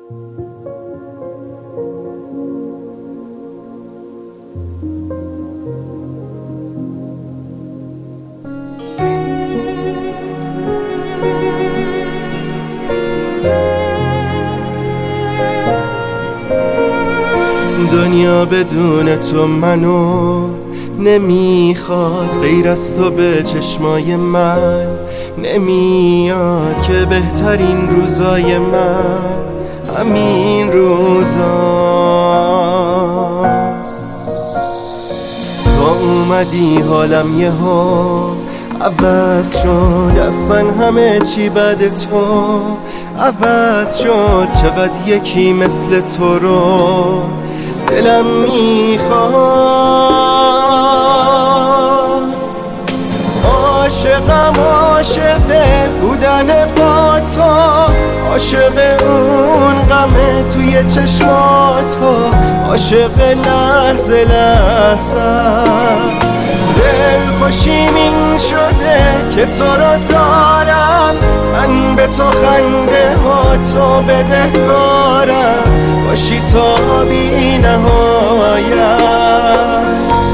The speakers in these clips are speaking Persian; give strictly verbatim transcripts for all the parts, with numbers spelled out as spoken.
دنیا بدون تو منو نمیخواد، غیر از تو به چشمای من نمیاد که بهترین روزای من همین روزاست. تو اومدی حالم یه ها عوض شد، اصلا همه چی بعد تو عوض شد. چقدر یکی مثل تو رو دلم میخواست. عاشقم عاشق بودن با تو، عاشق اون غم توی چشماتو، عاشق لحظه لحظه. دل خوشیم این شده که تو رو دارم، من به تو خنده ها تو بدهکارم، باشی تا بی نهایت.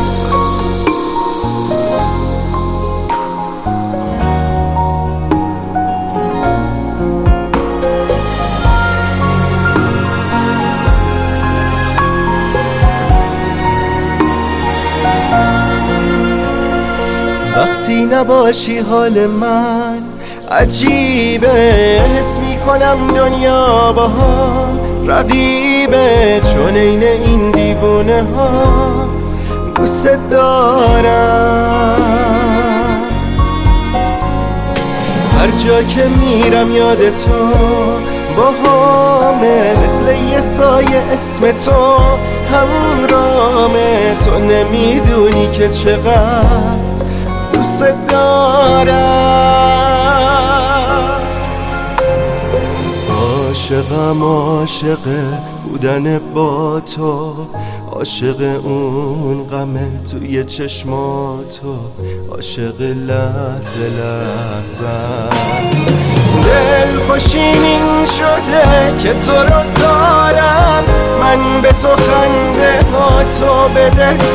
وقتی نباشی حال من عجیبه، حس میکنم دنیا با هم رقیبه، چون عین این دیوونه ها دوست دارم. هر جا که میرم یاد تو با همه، مثل یه سایه اسم تو همرامه. تو نمیدونی که چقدر دوست دارم. عاشقم عاشق بودن با تو، عاشق اون غم توی چشماتو، عاشق لحظه لحظت. دل خوشیم این شده که تو رو دارم، من به تو خنده ها تو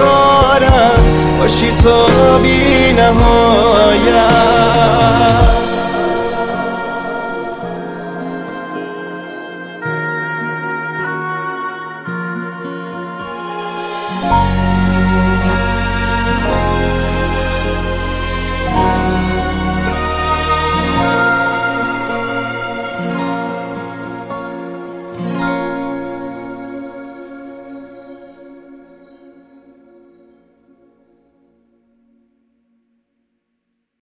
بدهکارم، باشی تا بی نهایت.